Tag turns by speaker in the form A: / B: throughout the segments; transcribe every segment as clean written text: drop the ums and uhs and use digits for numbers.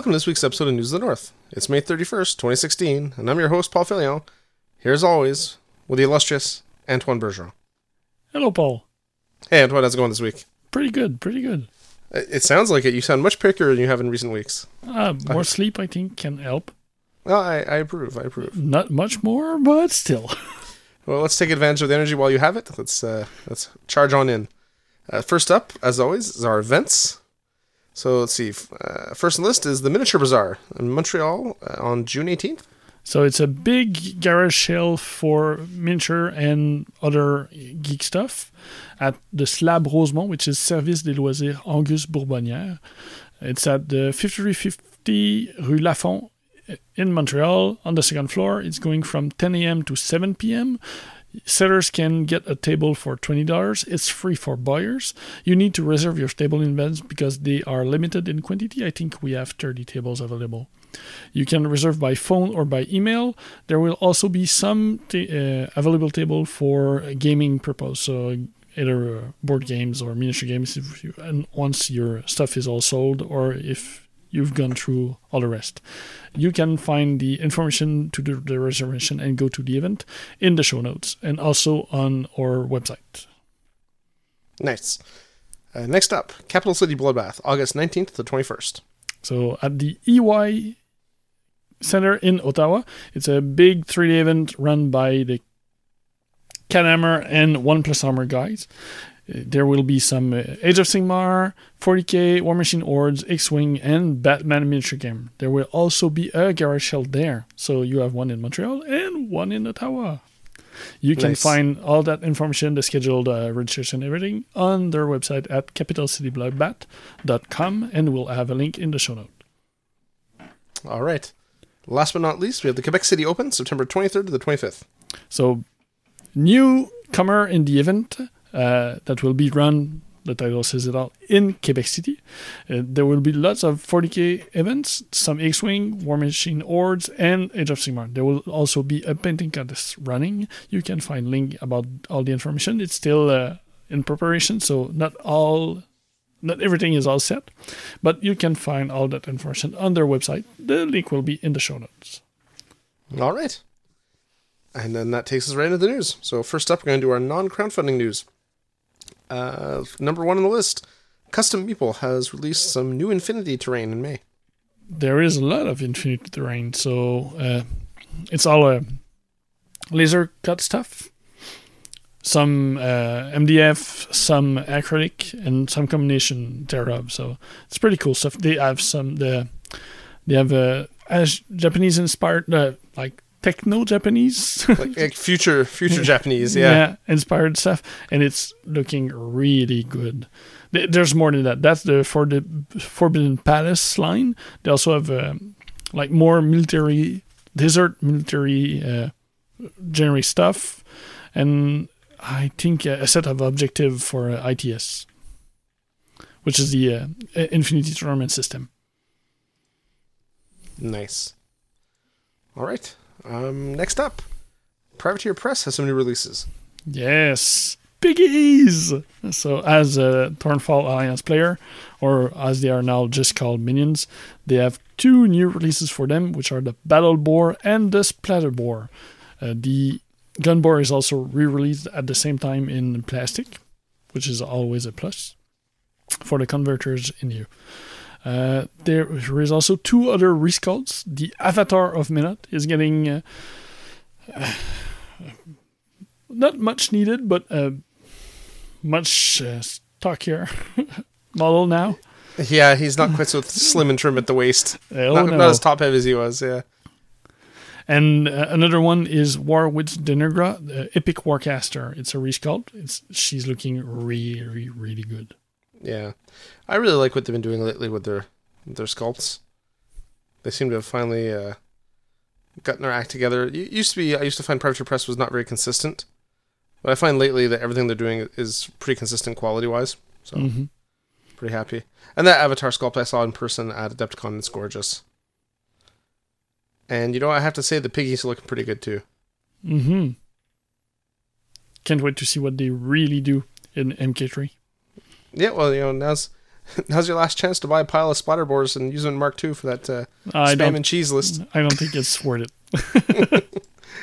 A: welcome to this week's episode of News of the North. It's May 31st, 2016, and I'm your host, Paul Fillion, here as always, with the illustrious Antoine Bergeron.
B: Hello, Paul.
A: Hey, Antoine, how's it going this week?
B: Pretty good, pretty good.
A: It sounds like it. You sound much pickier than you have in recent weeks.
B: More sleep, I think, can help.
A: Well, I approve.
B: Not much more, but still.
A: Well, let's take advantage of the energy while you have it. Let's charge on in. First up, as always, is our events. So let's see. First on the list is the Miniature Bazaar in Montreal on June 18th.
B: So it's a big garage sale for miniature and other geek stuff at the Slab Rosemont, which is Service des Loisirs Angus Bourbonnière. It's at the 5350 Rue Lafont in Montreal on the second floor. It's going from 10 a.m. to 7 p.m. Sellers can get a table for $20. It's free for buyers. You need to reserve your table in advance because they are limited in quantity. I think we have 30 tables available. You can reserve by phone or by email. There will also be some available table for gaming purpose, so either board games or miniature games and once your stuff is all sold or if you've gone through all the rest. You can find the information to do the reservation and go to the event in the show notes and also on our website.
A: Nice. Next up, Capital City Bloodbath, August 19th to the 21st.
B: So at the EY Center in Ottawa, it's a big 3-day event run by the Canhammer and One Plus Armor guys. There will be some Age of Sigmar, 40k, War Machine Hordes, X-Wing, and Batman miniature game. There will also be a garage sale there. So you have one in Montreal and one in Ottawa. You can find all that information, the scheduled registration and everything, on their website at capitalcitybloodbath.com, and we'll have a link in the show note.
A: All right. Last but not least, we have the Quebec City Open, September 23rd to the 25th.
B: So, newcomer in the event that will be run, the title says it all, in Quebec City. There will be lots of 40k events, some X-Wing, War Machine Hordes, and Age of Sigmar. There will also be a painting contest running. You can find link about all the information. It's still in preparation, so not everything is all set, but you can find all that information on their website. The link will be in the show notes.
A: All right. And then that takes us right into the news. So first up, we're going to do our non-crowdfunding news. Number one on the list, Custom Meeple has released some new Infinity terrain in May.
B: There is a lot of Infinity terrain, so it's all laser cut stuff. Some MDF, some acrylic, and some combination thereof. So it's pretty cool stuff. They have Japanese inspired, like techno Japanese,
A: like future Japanese, yeah,
B: inspired stuff, and it's looking really good. There's more than that. That's for the Forbidden Palace line. They also have more desert military generic stuff, and I think a set of objective for ITS, which is the Infinity Tournament system.
A: Nice. All right. Next up, Privateer Press has some new releases.
B: Yes, piggies! So as a Thornfall Alliance player, or as they are now just called Minions, they have two new releases for them, which are the Battle Boar and the Splatter Boar. The Gun Boar is also re-released at the same time in plastic, which is always a plus for the converters in you. There is also two other resculpts. The Avatar of Minot is getting not much needed, but much stockier model now.
A: Yeah, he's not quite so slim and trim at the waist. Not as top heavy as he was, yeah.
B: And another one is War with Denegra, the Epic Warcaster. It's a resculpt. She's looking really, really good.
A: Yeah. I really like what they've been doing lately with their sculpts. They seem to have finally gotten their act together. I used to find Privateer Press was not very consistent, but I find lately that everything they're doing is pretty consistent quality-wise. So, pretty happy. And that Avatar sculpt I saw in person at Adepticon is gorgeous. And I have to say the piggies are looking pretty good too. Can't wait to see what they really do in MK3. Yeah, well, now's Now's your last chance to buy a pile of splatterboards and use them in Mark II for that spam and cheese list.
B: I don't think it's worth it.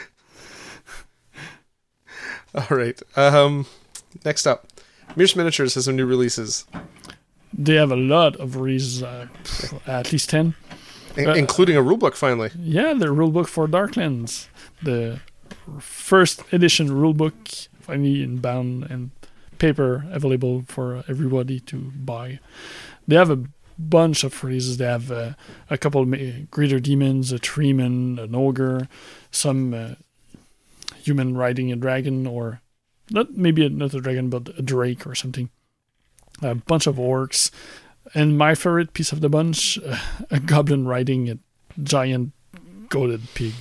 A: All right. Next up, Mears Miniatures has some new releases,
B: They have a lot of releases, at least 10.
A: including a rulebook. Finally,
B: Yeah, the rulebook for Darklands. The first edition rulebook, finally in bound and paper, available for everybody to buy. They have a bunch of releases. They have a couple of greater demons, a treeman, an ogre, some human riding a dragon, or not a dragon, but a drake or something. A bunch of orcs, and my favorite piece of the bunch, a goblin riding a giant goated pig.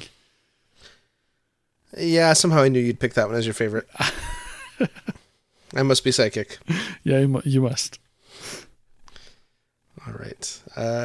A: yeah. Somehow I knew you'd pick that one as your favorite. I must be psychic.
B: Yeah, you must.
A: All right.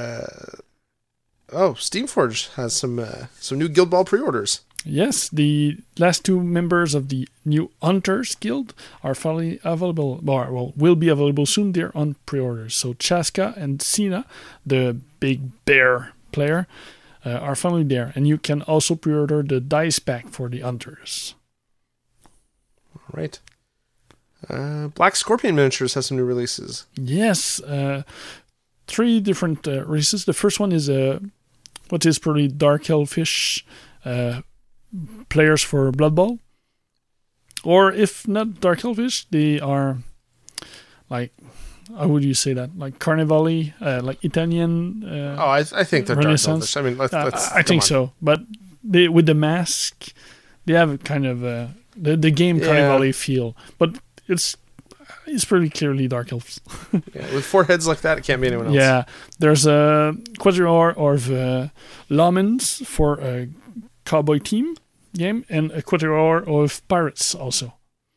A: Steamforge has some new Guild Ball pre-orders.
B: Yes, the last two members of the new Hunters Guild are finally available, will be available soon. They're on pre-orders. So Chaska and Sina, the big bear player, are finally there. And you can also pre-order the dice pack for the Hunters.
A: All right. Black Scorpion Miniatures has some new releases.
B: Yes, 3 different releases. The first one is what is probably Dark Elfish players for Blood Bowl. Or if not Dark Elfish, they are like, how would you say that? Like Carnivali, like Italian.
A: I think they're Dark
B: Renaissance.
A: Elfish. I mean, let's
B: I think so. But they, with the mask, they have a kind of the game Carnivali feel. But it's pretty clearly Dark Elves.
A: Yeah, with 4 heads like that, it can't be anyone else.
B: Yeah, there's a quadrior of Lawmans for a cowboy team game, and a quadrior of pirates also.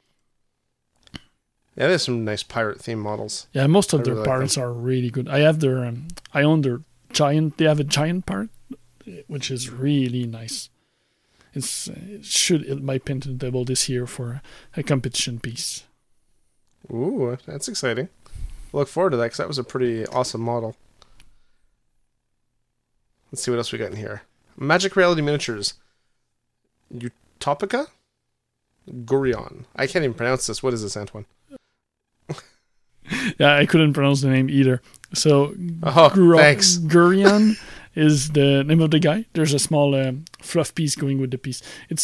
A: Yeah, there's some nice pirate theme models.
B: Yeah, most of
A: I
B: their
A: really like
B: pirates are really good. I have their, I own their giant. They have a giant pirate, which is really nice. It should hit my Pinton table this year for a competition piece.
A: Ooh, that's exciting. I look forward to that because that was a pretty awesome model. Let's see what else we got in here. Magic Reality Miniatures. Utopica? Gurion. I can't even pronounce this. What is this, Antoine?
B: Yeah, I couldn't pronounce the name either. So,
A: thanks.
B: Gurion is the name of the guy. There's a small fluff piece going with the piece. It's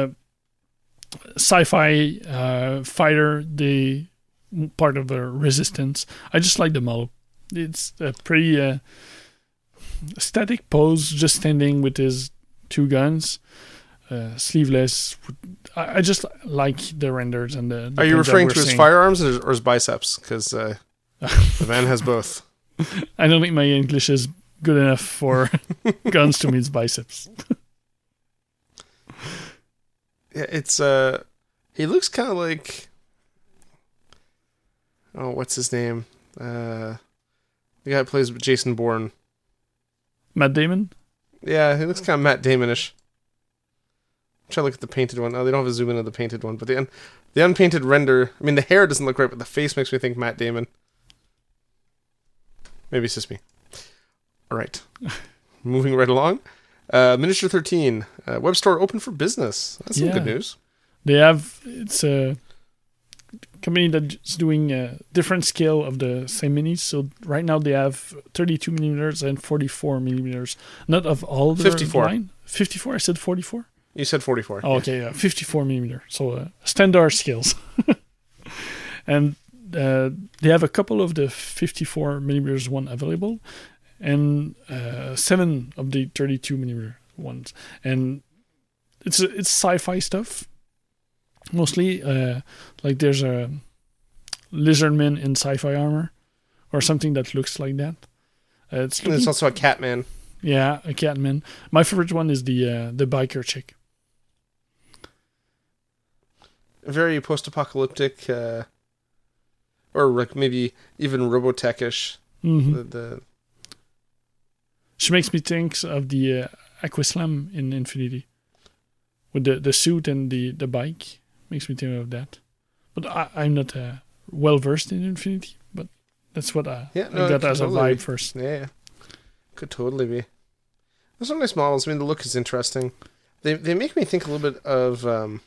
B: sci-fi fighter, the part of the resistance. I just like the model. It's a pretty static pose, just standing with his 2 guns, sleeveless. I just like the renders and the
A: Are you referring to his firearms or his biceps? Because the man has both.
B: I don't think my English is good enough for guns to mean biceps.
A: Yeah, it's he looks kind of like, what's his name? The guy who plays Jason Bourne.
B: Matt Damon?
A: Yeah, he looks kind of Matt Damon-ish. I'm trying to look at the painted one. Oh, they don't have a zoom in on the painted one, but the unpainted render. I mean, the hair doesn't look right, but the face makes me think Matt Damon. Maybe it's just me. All right, moving right along. Miniature 13 web store open for business. That's some good news.
B: It's a company that's doing a different scale of the same minis. So right now they have 32 millimeters and 44 millimeters. Not of all the
A: 54
B: line. 54. I said 44.
A: You said 44.
B: Oh, okay, yeah, 54 millimeter. So standard scales. And they have a couple of the 54 millimeters one available, and 7 of the 32 millimeter ones. And it's sci-fi stuff. Mostly, like there's a lizardman in sci-fi armor, or something that looks like that.
A: There's also a Catman.
B: Yeah, a Catman. My favorite one is the biker chick.
A: Very post-apocalyptic, or like maybe even Robotech-ish.
B: Mm-hmm. She makes me think of the Aquaslam in Infinity, with the suit and the bike. Makes me think of that. But I'm not well versed in Infinity, but That's what I
A: Yeah, no,
B: got as a
A: totally.
B: vibe first.
A: Yeah, could totally be. There's some nice models. I mean, the look is interesting. They make me think a little bit of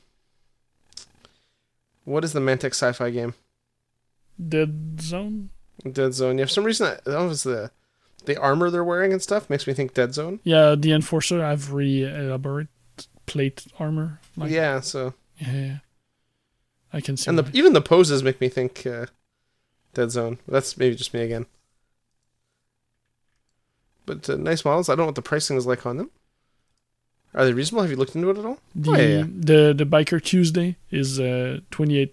A: what is the Mantic sci-fi game?
B: Dead Zone?
A: Dead Zone. Yeah, for some reason, I don't know if it's the armor they're wearing and stuff makes me think Dead Zone.
B: Yeah, the Enforcer have really elaborate plate armor. Like,
A: Yeah, so
B: yeah. I can see.
A: and
B: why.
A: even the poses make me think Dead Zone. That's maybe just me again. But nice models. I don't know what the pricing is like on them. Are they reasonable? Have you looked into it at all?
B: The,
A: Oh, yeah.
B: the Biker Tuesday is 18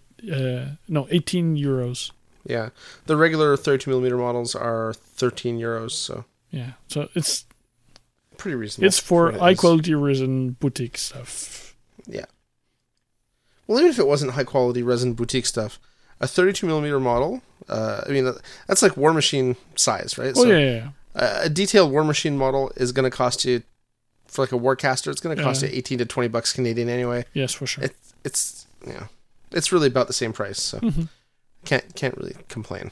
B: euros.
A: Yeah. The regular 32mm models are 13 euros, so
B: Yeah, so it's
A: pretty reasonable.
B: it's for
A: what it
B: high
A: is.
B: quality resin boutique stuff.
A: Yeah. Well, even if it wasn't high quality resin boutique stuff, a 32mm model, I mean, that's like War Machine size, right?
B: Oh yeah.
A: A detailed War Machine model is going to cost you, for like a Warcaster, it's going to cost
B: Yeah.
A: you 18 to 20 bucks Canadian anyway.
B: Yes, for sure.
A: It's it's really about the same price, so
B: Mhm.
A: can't really complain.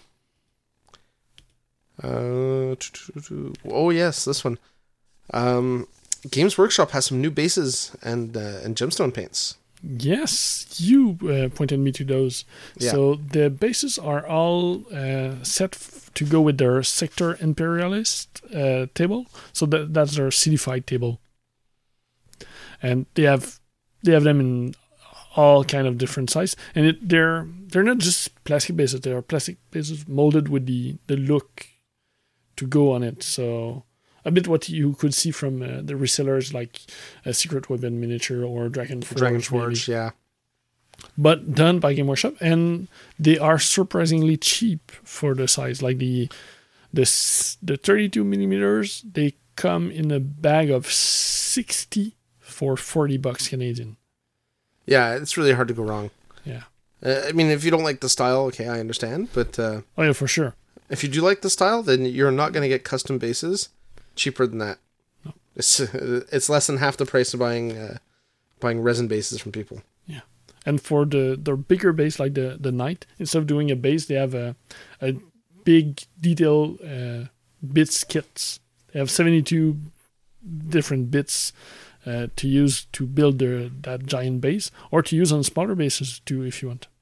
A: Oh yes, this one. Games Workshop has some new bases and gemstone paints.
B: Yes, you pointed me to those.
A: Yeah.
B: So the bases are all set to go with their Sector Imperialist table. So that's their citified table, and they have them in all kind of different size. And they're not just plastic bases; they are plastic bases molded with the look to go on it. So a bit what you could see from the resellers like Secret Weapon Miniature or Dragon
A: Forge, yeah.
B: but done by Game Workshop, and they are surprisingly cheap for the size. Like the 32 millimeters, they come in a bag of 60 for 40 bucks Canadian.
A: Yeah, it's really hard to go wrong.
B: Yeah.
A: I mean, if you don't like the style, okay, I understand. But
B: Oh yeah, for sure.
A: if you do like the style, then you're not going to get custom bases cheaper than that.
B: No.
A: It's less than half the price of buying resin bases from people.
B: And for their bigger base, like the Knight, instead of doing a base, they have a big detail bits kits. They have 72 different bits to use to build that giant base, or to use on smaller bases too, if you want.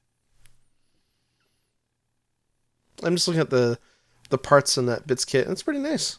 A: I'm just looking at the parts in that bits kit, and it's pretty nice.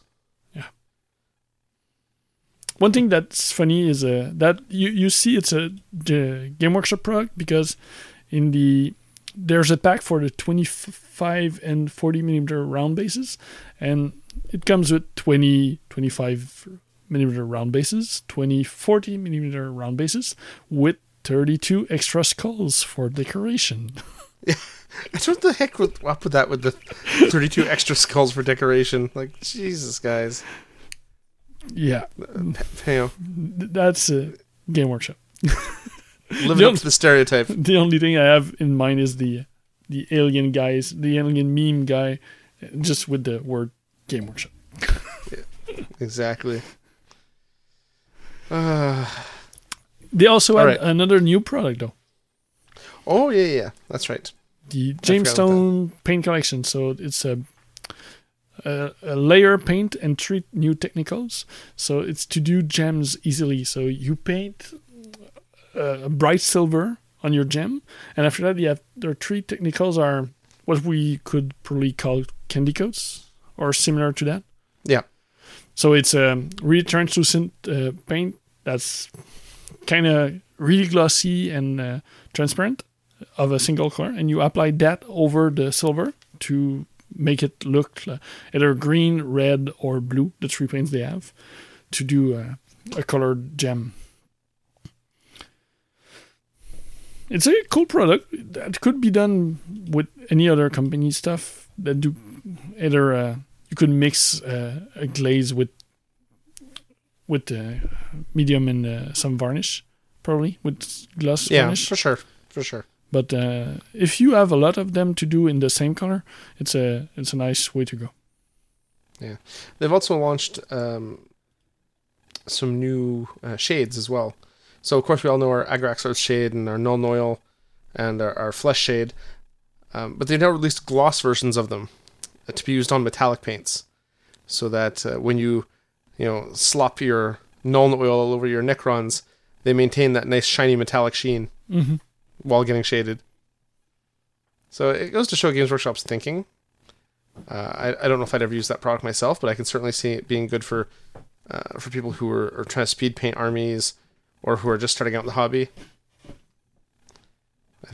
B: One thing that's funny is that you see it's the Game Workshop product, because there's a pack for the 25 and 40 millimeter round bases, and it comes with 20, 25 millimeter round bases, 20, 40 millimeter round bases, with 32 extra skulls for decoration.
A: I don't know what the heck up with that with the 32 extra skulls for decoration. Like, Jesus, guys.
B: Yeah, that's Game Workshop.
A: Living up to the stereotype.
B: The only thing I have in mind is the alien guys, the alien meme guy, just with the word Game Workshop.
A: Exactly.
B: They also had
A: Alright.
B: another new product though,
A: Oh, yeah. That's right.
B: the
A: forgot about
B: Jamestown Paint Collection. So it's a layer paint and 3 new technicals. So it's to do gems easily. So you paint a bright silver on your gem, and after that, their 3 technicals are what we could probably call candy coats or similar to that.
A: Yeah.
B: So it's a really translucent paint that's kind of really glossy and transparent of a single color, and you apply that over the silver to make it look either green, red, or blue, the 3 paints they have, to do a colored gem. It's a cool product that could be done with any other company stuff that do either you could mix a glaze with medium and some varnish, probably with gloss
A: Yeah,
B: varnish.
A: for sure.
B: But if you have a lot of them to do in the same color, it's a nice way to go.
A: Yeah. They've also launched some new shades as well. So, of course, we all know our Agrax shade and our Null Noil and our Flesh shade. But they've now released gloss versions of them. to be used on metallic paints, so that when you slop your Nuln Oil all over your Necrons, they maintain that nice shiny metallic sheen while getting shaded. So it goes to show Games Workshop's thinking. I don't know if I'd ever use that product myself, but I can certainly see it being good for people who are trying to speed paint armies or who are just starting out in the hobby. I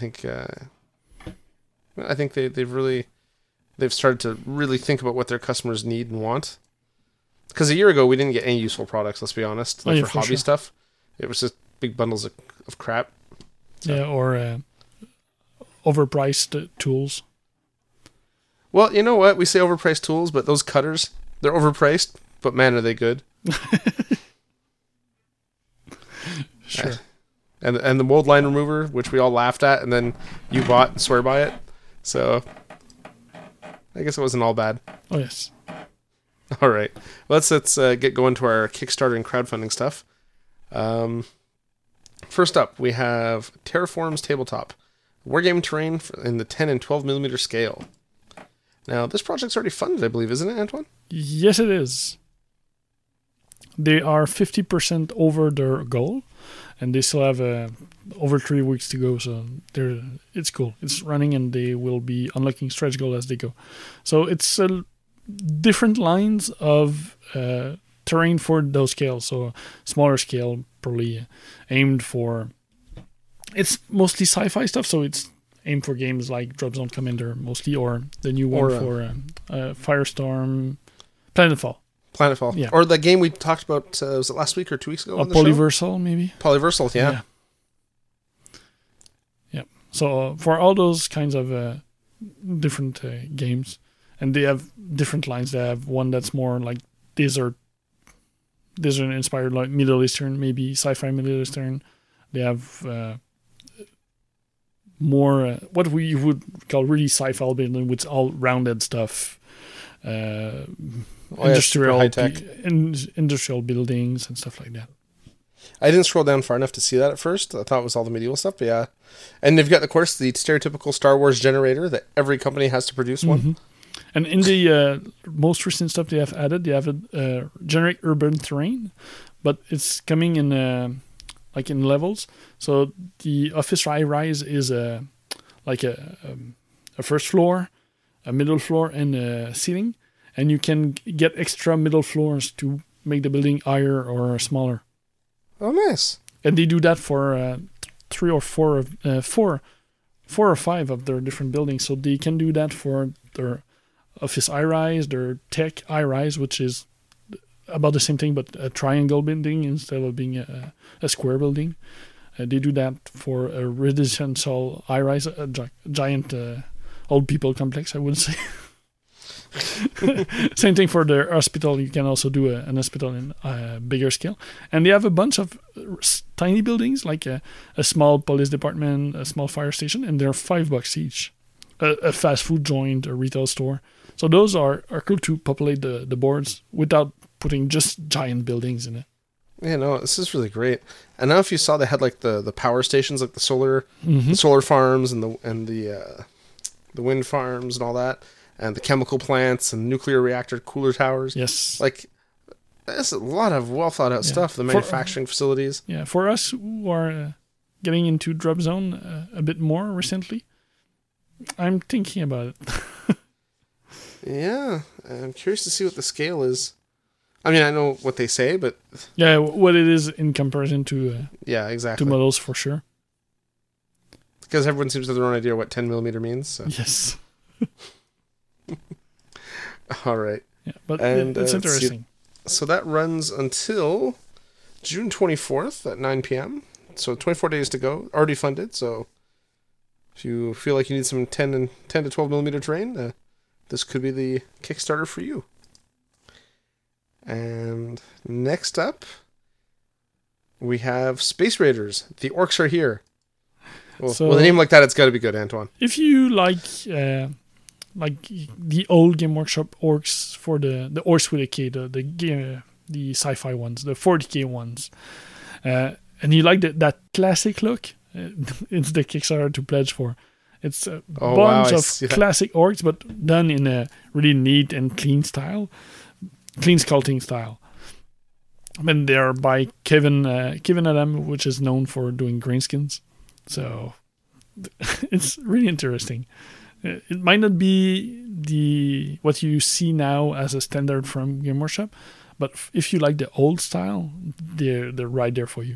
A: think they've started to really think about what their customers need and want. Because a year ago we didn't get any useful products. Let's be honest, for hobby stuff, it was just big bundles of crap. So.
B: Yeah, or overpriced tools.
A: Well, you know what? We say overpriced tools, but those cutters, they're overpriced, but man, are they good.
B: Sure.
A: And the mold line remover, which we all laughed at, and then you bought and swear by it. So I guess it wasn't all bad.
B: Oh, yes.
A: All right. Let's get going to our Kickstarter and crowdfunding stuff. First up, we have Terraform's Tabletop. Wargame terrain in the 10 and 12 millimeter scale. Now, this project's already funded, I believe, isn't it, Antoine?
B: Yes, it is. They are 50% over their goal, and they still have over 3 weeks to go, so it's cool. It's running, and they will be unlocking stretch goal as they go. So it's different lines of terrain for those scales. So smaller scale, probably aimed for... It's mostly sci-fi stuff, so it's aimed for games like Drop Zone Commander, mostly, or the new one for Firestorm, Planetfall.
A: Planetfall. Yeah. Or the game we talked about, was it last week or 2 weeks ago?
B: Polyversal, maybe?
A: Polyversal, yeah.
B: Yeah. So for all those kinds of different games, and they have different lines. They have one that's more like desert inspired, like Middle Eastern, maybe sci-fi Middle Eastern. They have more what we would call really sci-fi building with all rounded stuff, industrial industrial buildings and stuff like that.
A: I didn't scroll down far enough to see that at first. I thought it was all the medieval stuff, but yeah. And they've got, of course, the stereotypical Star Wars generator that every company has to produce one.
B: Mm-hmm. And in the most recent stuff they have added, they have a generate urban terrain, but it's coming in like in levels. So the office high-rise is like a first floor, a middle floor, and a ceiling. And you can get extra middle floors to make the building higher or smaller.
A: Oh, nice.
B: And they do that for 3 or 4 or 5 of their different buildings. So they can do that for their office high-rise, their tech high-rise, which is about the same thing, but a triangle building instead of being a square building. They do that for a residential high-rise, a giant old people complex, I would say. Same thing for the hospital. You can also do an hospital in a bigger scale. And they have a bunch of tiny buildings, like a small police department, a small fire station, and they're $5 each. A fast food joint, a retail store. So those are cool to populate the boards without putting just giant buildings in it.
A: Yeah, no, this is really great. And now if you saw, they had like the power stations, like the solar farms and the wind farms and all that, and the chemical plants and nuclear reactor cooler towers.
B: Yes.
A: Like, that's a lot of well thought out stuff, the manufacturing facilities.
B: Yeah, for us who are getting into Drop Zone a bit more recently, I'm thinking about it.
A: Yeah, I'm curious to see what the scale is. I mean, I know what they say, but...
B: Yeah, what it is in comparison to...
A: yeah, exactly.
B: To models, for sure.
A: Because everyone seems to have their own idea what 10 millimeter means. So.
B: Yes.
A: All right.
B: Yeah, but it's interesting.
A: So that runs until June 24th at 9 p.m. So 24 days to go. Already funded, so if you feel like you need some 10 to 12 millimeter terrain, this could be the Kickstarter for you. And next up, we have Space Raiders. The Orcs Are Here. Well, with a name like that, it's got to be good, Antoine.
B: If you like the old Game Workshop Orcs for the Orcs with a K, the sci-fi ones, the 40K ones, and you like that classic look, it's the Kickstarter to pledge for. It's a
A: Oh,
B: bunch
A: wow, I
B: of
A: see that.
B: classic orcs, but done in a really neat and clean sculpting style. And they're by Kevin Adam, which is known for doing greenskins. So it's really interesting. It might not be what you see now as a standard from Game Workshop, but if you like the old style, they're right there for you.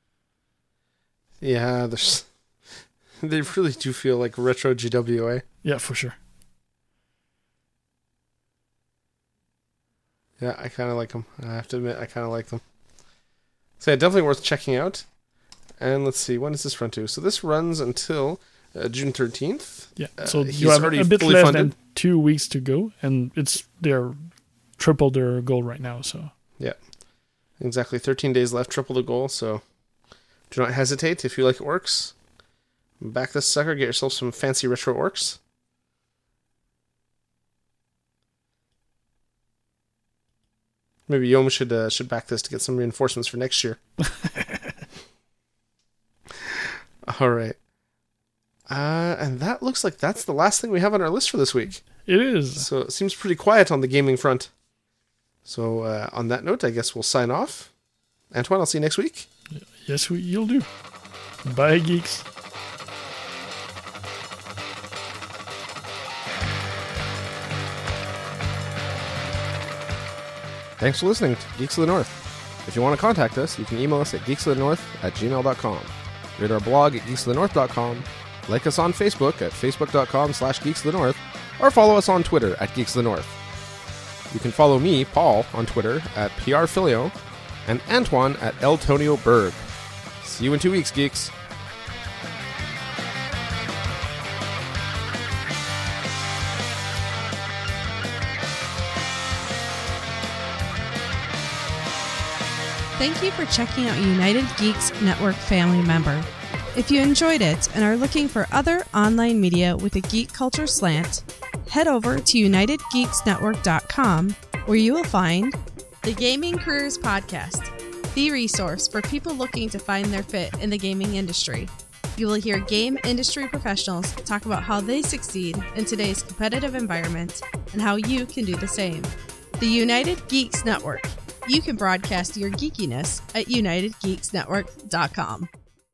A: Yeah, they really do feel like retro GWA.
B: Yeah, for sure.
A: Yeah, I kind of like them. I have to admit, I kind of like them. So yeah, definitely worth checking out. And let's see, when does this run to? So this runs until June 13th.
B: Yeah, so
A: he's
B: you have
A: already
B: a bit
A: fully
B: less
A: funded.
B: than 2 weeks to go, and they're triple their goal right now. So
A: Yeah, exactly. 13 days left, triple the goal. So do not hesitate if you like orcs. Back this sucker, get yourself some fancy retro orcs. Maybe Yom should back this to get some reinforcements for next year. All right. And that looks like that's the last thing we have on our list for this week.
B: it is.
A: So it seems pretty quiet on the gaming front. So on that note, I guess we'll sign off. Antoine, I'll see you next week.
B: Yes, you'll do. Bye, geeks.
A: Thanks for listening to Geeks of the North. If you want to contact us, you can email us at geeksofthenorth@gmail.com. Read our blog at geeksofthenorth.com. Like us on Facebook at facebook.com/geeksofthenorth, or follow us on Twitter at Geeks of the North. You can follow me, Paul, on Twitter at PRFilio, and Antoine at Eltonio Berg. See you in 2 weeks, geeks.
C: Thank you for checking out United Geeks Network family member. If you enjoyed it and are looking for other online media with a geek culture slant, head over to UnitedGeeksNetwork.com, where you will find the Gaming Careers Podcast, the resource for people looking to find their fit in the gaming industry. You will hear game industry professionals talk about how they succeed in today's competitive environment and how you can do the same. The United Geeks Network. You can broadcast your geekiness at UnitedGeeksNetwork.com.